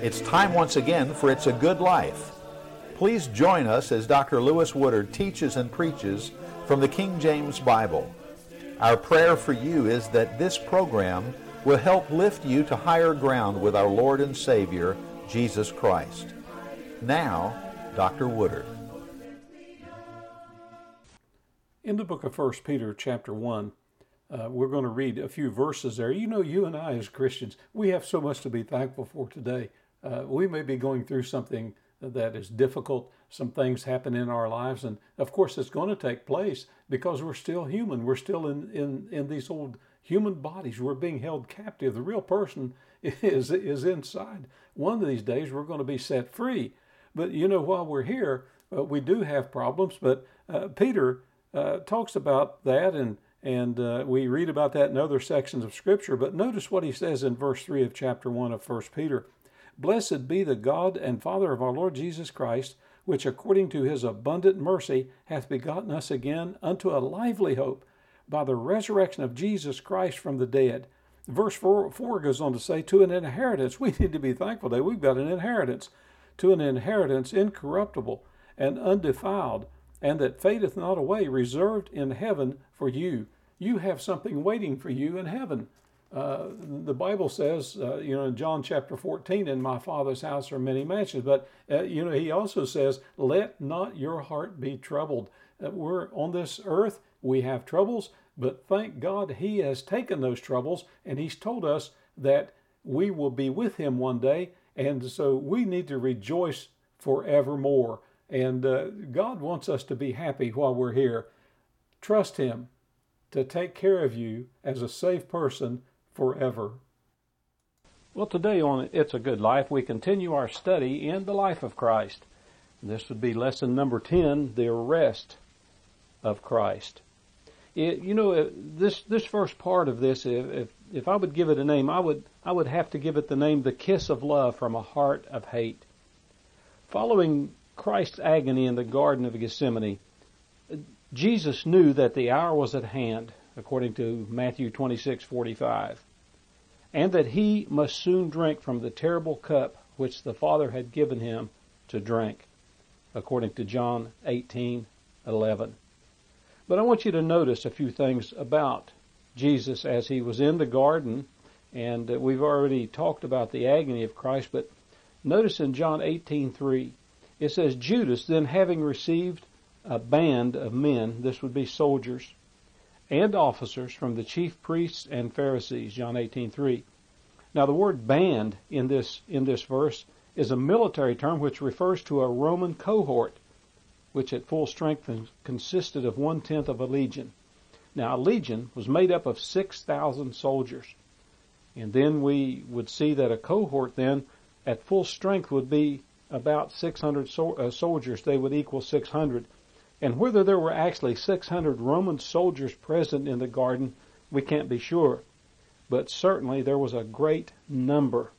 It's time once again for It's a Good Life. Please join us as Dr. Lewis Woodard teaches and preaches from the King James Bible. Our prayer for you is that this program will help lift you to higher ground with our Lord and Savior, Jesus Christ. Now, Dr. Woodard. In the book of 1 Peter chapter 1, we're going to read a few verses there. You know, you and I as Christians, we have so much to be thankful for today. We may be going through something that is difficult. Some things happen in our lives, and of course it's going to take place because we're still human. We're still in these old human bodies. We're being held captive. The real person is inside. One of these days we're going to be set free. But you know, while we're here, we do have problems. But Peter talks about that, and we read about that in other sections of Scripture. But notice what he says in verse 3 of chapter 1 of 1 Peter. Blessed be the God and Father of our Lord Jesus Christ, which according to his abundant mercy hath begotten us again unto a lively hope by the resurrection of Jesus Christ from the dead. Verse 4 goes on to say, to an inheritance. We need to be thankful that we've got an inheritance. To an inheritance incorruptible and undefiled, and that fadeth not away, reserved in heaven for you. You have something waiting for you in heaven. The Bible says, in John chapter 14, in my Father's house are many mansions. But, he also says, let not your heart be troubled. We're on this earth, we have troubles, but thank God he has taken those troubles, and he's told us that we will be with him one day. And so we need to rejoice forevermore. And God wants us to be happy while we're here. Trust him to take care of you as a safe person forever. Well, today on It's a Good Life, we continue our study in the life of Christ. This would be lesson number 10, the arrest of Christ. This first part of this, if I would give it a name, I would have to give it the name, the kiss of love from a heart of hate. Following Christ's agony in the Garden of Gethsemane, Jesus knew that the hour was at hand, according to Matthew 26:45, and that he must soon drink from the terrible cup which the Father had given him to drink, according to John 18:11. But I want you to notice a few things about Jesus as he was in the garden, and we've already talked about the agony of Christ, but notice in John 18:3, it says, Judas, then having received a band of men, this would be soldiers, and officers from the chief priests and Pharisees, John 18:3. Now the word band in this verse is a military term which refers to a Roman cohort, which at full strength consisted of 1/10 of a legion. Now a legion was made up of 6,000 soldiers. And then we would see that a cohort then at full strength would be about 600 soldiers. They would equal 600. And whether there were actually 600 Roman soldiers present in the garden, we can't be sure. But certainly there was a great number.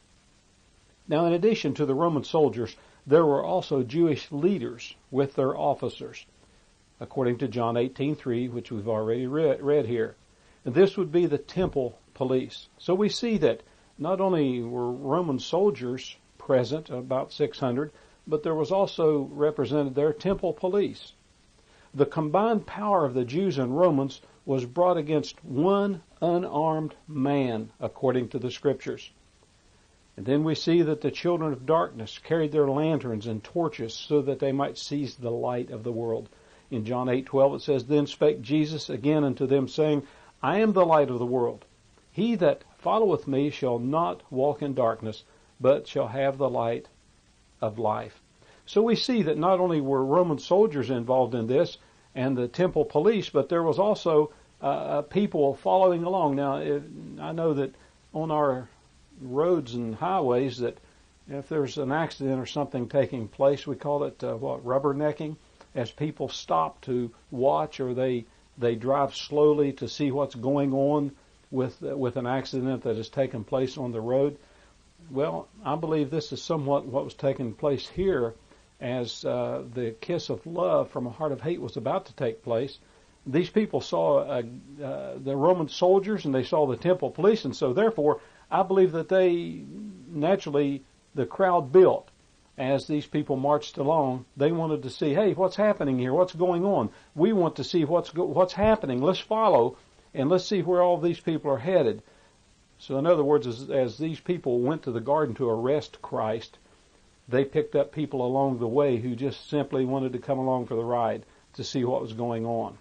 Now, in addition to the Roman soldiers, there were also Jewish leaders with their officers, according to John 18:3, which we've already read here. And this would be the temple police. So we see that not only were Roman soldiers present, about 600, but there was also represented their temple police. The combined power of the Jews and Romans was brought against one unarmed man, according to the Scriptures. And then we see that the children of darkness carried their lanterns and torches so that they might seize the light of the world. In John 8:12 it says, Then spake Jesus again unto them, saying, I am the light of the world. He that followeth me shall not walk in darkness, but shall have the light of life. So we see that not only were Roman soldiers involved in this and the temple police, but there was also people following along. Now, I know that on our roads and highways that if there's an accident or something taking place, we call it rubbernecking, as people stop to watch or they drive slowly to see what's going on with an accident that has taken place on the road. Well, I believe this is somewhat what was taking place here as the kiss of love from a heart of hate was about to take place. These people saw the Roman soldiers and they saw the temple police, and so therefore I believe that they naturally the crowd built as these people marched along. They wanted to see, hey, what's happening here? What's going on? We want to see what's happening. Let's follow and let's see where all these people are headed. So in other words, as these people went to the garden to arrest Christ, they picked up people along the way who just simply wanted to come along for the ride to see what was going on.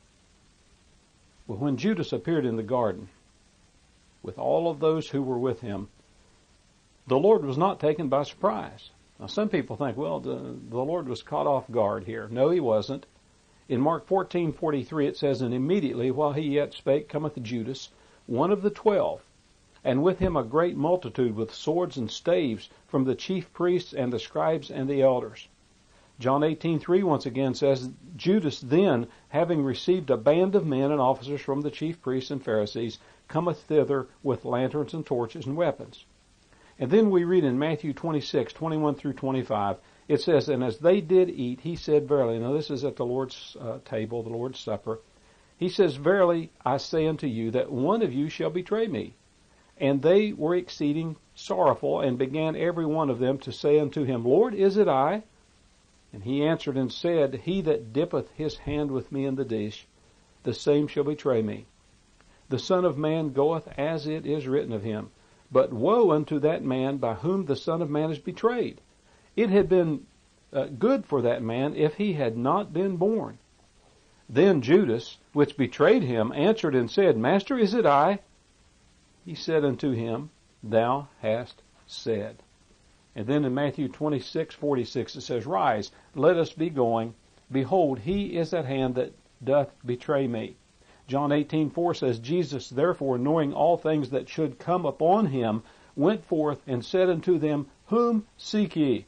Well, when Judas appeared in the garden with all of those who were with him, the Lord was not taken by surprise. Now, some people think, well, the Lord was caught off guard here. No, he wasn't. In Mark 14:43, it says, "And immediately, while he yet spake, cometh Judas, one of the 12, and with him a great multitude with swords and staves from the chief priests and the scribes and the elders." John 18:3 once again says, "Judas then, having received a band of men and officers from the chief priests and Pharisees, cometh thither with lanterns and torches and weapons." And then we read in Matthew 26:21 through 25, it says, "And as they did eat, he said, Verily," now this is at the Lord's table, the Lord's Supper, he says, "Verily I say unto you, that one of you shall betray me." And they were exceeding sorrowful, and began every one of them to say unto him, Lord, is it I? And he answered and said, He that dippeth his hand with me in the dish, the same shall betray me. The Son of Man goeth as it is written of him. But woe unto that man by whom the Son of Man is betrayed. It had been good for that man if he had not been born. Then Judas, which betrayed him, answered and said, Master, is it I? He said unto him, Thou hast said. And then in Matthew 26:46 it says, Rise, let us be going. Behold, he is at hand that doth betray me. John 18:4 says, Jesus therefore, knowing all things that should come upon him, went forth and said unto them, Whom seek ye?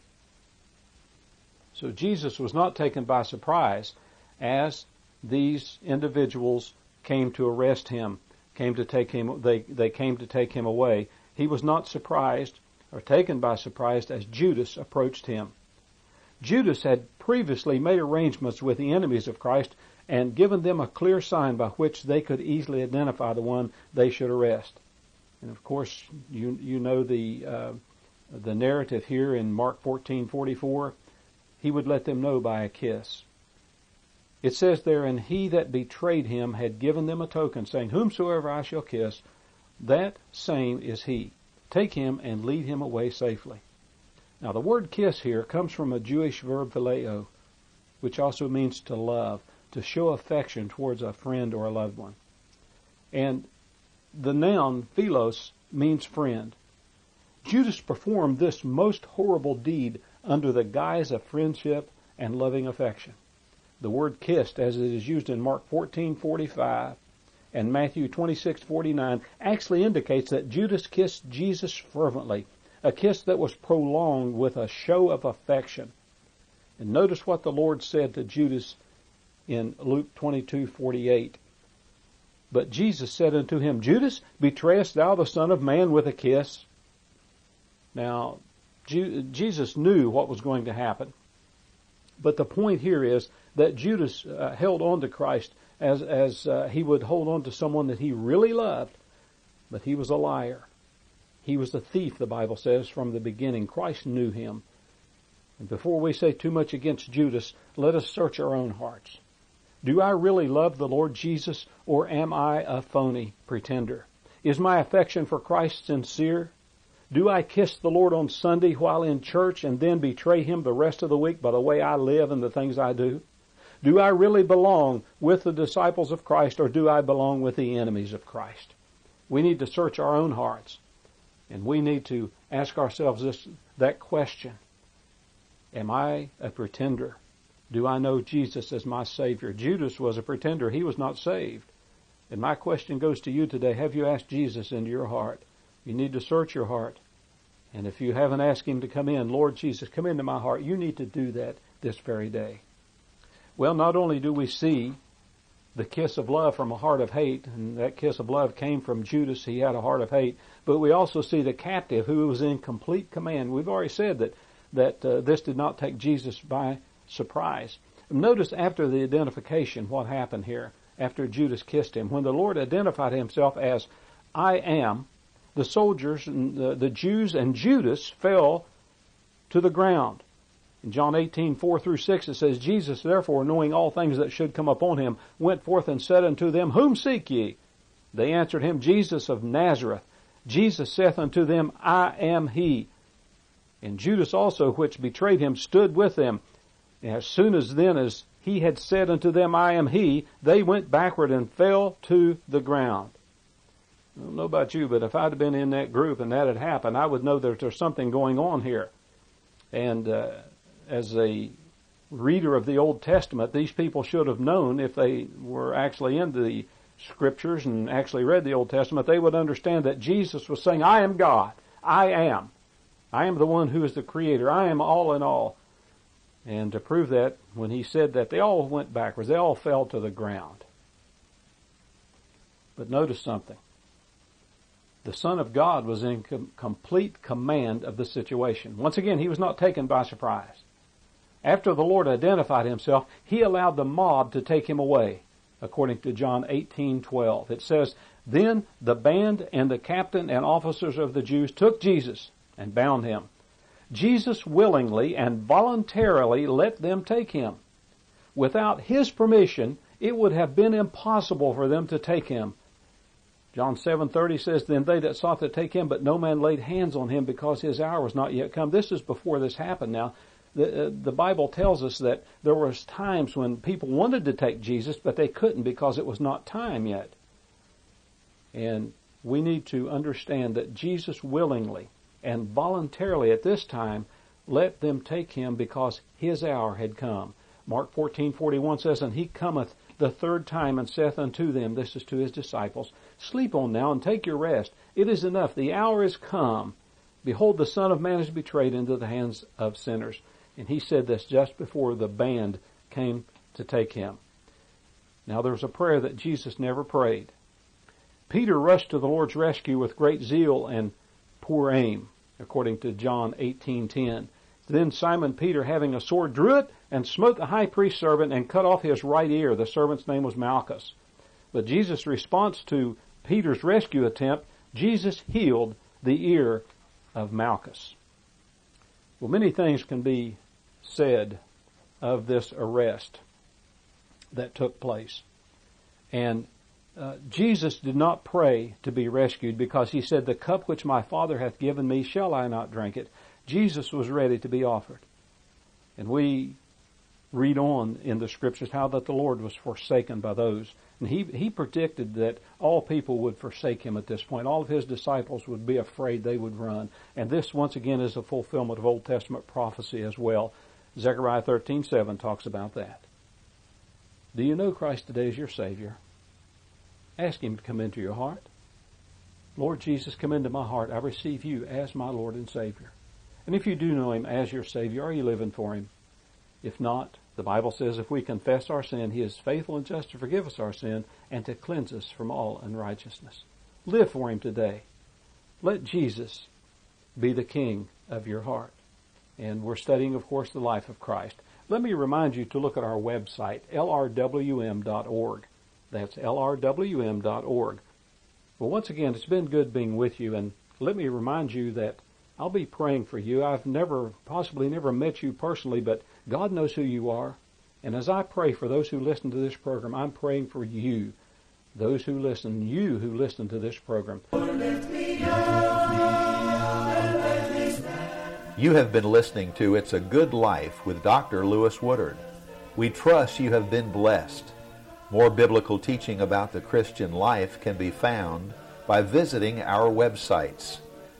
So Jesus was not taken by surprise as these individuals came to arrest him, came to take him. They came to take him away. He was not surprised or taken by surprise as Judas approached him. Judas had previously made arrangements with the enemies of Christ and given them a clear sign by which they could easily identify the one they should arrest. And of course, you know the narrative here in Mark 14:44. He would let them know by a kiss. It says there, And he that betrayed him had given them a token, saying, Whomsoever I shall kiss, that same is he. Take him and lead him away safely. Now the word kiss here comes from a Jewish verb phileo, which also means to love, to show affection towards a friend or a loved one. And the noun philos means friend. Judas performed this most horrible deed under the guise of friendship and loving affection. The word kissed, as it is used in Mark 14:45 and Matthew 26:49, actually indicates that Judas kissed Jesus fervently, a kiss that was prolonged with a show of affection. And notice what the Lord said to Judas in Luke 22:48. But Jesus said unto him, Judas, betrayest thou the Son of Man with a kiss? Now, Jesus knew what was going to happen. But the point here is that Judas held on to Christ as he would hold on to someone that he really loved. But he was a liar. He was a thief, the Bible says, from the beginning. Christ knew him. And before we say too much against Judas, let us search our own hearts. Do I really love the Lord Jesus, or am I a phony pretender? Is my affection for Christ sincere? Do I kiss the Lord on Sunday while in church and then betray him the rest of the week by the way I live and the things I do? Do I really belong with the disciples of Christ, or do I belong with the enemies of Christ? We need to search our own hearts, and we need to ask ourselves that question. Am I a pretender? Do I know Jesus as my Savior? Judas was a pretender. He was not saved. And my question goes to you today. Have you asked Jesus into your heart? You need to search your heart. And if you haven't asked him to come in, Lord Jesus, come into my heart, you need to do that this very day. Well, not only do we see the kiss of love from a heart of hate, and that kiss of love came from Judas, he had a heart of hate, but we also see the captive who was in complete command. We've already said that this did not take Jesus by surprise. Notice after the identification what happened here, after Judas kissed him. When the Lord identified himself as I am, the soldiers, the Jews and Judas fell to the ground. In John 18:4-6 it says, Jesus therefore, knowing all things that should come upon him, went forth and said unto them, Whom seek ye? They answered him, Jesus of Nazareth. Jesus saith unto them, I am he. And Judas also, which betrayed him, stood with them. And as soon as then as he had said unto them, I am he, they went backward and fell to the ground. I don't know about you, but if I'd have been in that group and that had happened, I would know that there's something going on here. And as a reader of the Old Testament, these people should have known, if they were actually in the Scriptures and actually read the Old Testament, they would understand that Jesus was saying, I am God. I am. I am the one who is the Creator. I am all in all. And to prove that, when he said that, they all went backwards. They all fell to the ground. But notice something. The Son of God was in complete command of the situation. Once again, he was not taken by surprise. After the Lord identified himself, he allowed the mob to take him away, according to John 18:12. It says, Then the band and the captain and officers of the Jews took Jesus and bound him. Jesus willingly and voluntarily let them take him. Without his permission, it would have been impossible for them to take him. John 7:30 says, Then they that sought to take him, but no man laid hands on him, because his hour was not yet come. This is before this happened. Now, the Bible tells us that there was times when people wanted to take Jesus, but they couldn't because it was not time yet. And we need to understand that Jesus willingly and voluntarily at this time let them take him because his hour had come. Mark 14:41 says, And he cometh the third time and saith unto them, this is to his disciples, Sleep on now and take your rest. It is enough. The hour is come. Behold, the Son of Man is betrayed into the hands of sinners. And he said this just before the band came to take him. Now there's a prayer that Jesus never prayed. Peter rushed to the Lord's rescue with great zeal and poor aim, according to John 18:10. Then Simon Peter, having a sword, drew it and smote the high priest's servant and cut off his right ear. The servant's name was Malchus. But Jesus' response to Peter's rescue attempt, Jesus healed the ear of Malchus. Well, many things can be said of this arrest that took place. And Jesus did not pray to be rescued because he said, The cup which my Father hath given me, shall I not drink it? Jesus was ready to be offered. And we read on in the Scriptures how that the Lord was forsaken by those. And he predicted that all people would forsake him at this point. All of his disciples would be afraid, they would run. And this, once again, is a fulfillment of Old Testament prophecy as well. Zechariah 13:7 talks about that. Do you know Christ today as your Savior? Ask him to come into your heart. Lord Jesus, come into my heart. I receive you as my Lord and Savior. And if you do know him as your Savior, are you living for him? If not, the Bible says if we confess our sin, he is faithful and just to forgive us our sin and to cleanse us from all unrighteousness. Live for him today. Let Jesus be the King of your heart. And we're studying, of course, the life of Christ. Let me remind you to look at our website, lrwm.org. That's lrwm.org. Well, once again, it's been good being with you, and let me remind you that I'll be praying for you. I've possibly never met you personally, but God knows who you are. And as I pray for those who listen to this program, I'm praying for you, those who listen, you who listen to this program. You have been listening to It's a Good Life with Dr. Lewis Woodard. We trust you have been blessed. More biblical teaching about the Christian life can be found by visiting our websites,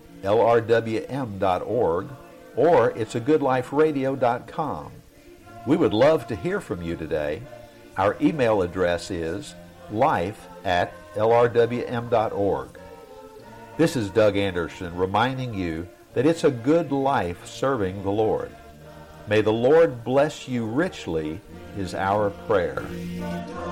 lrwm.org or it'sagoodliferadio.com. We would love to hear from you today. Our email address is life@lrwm.org. This is Doug Anderson reminding you that it's a good life serving the Lord. May the Lord bless you richly is our prayer.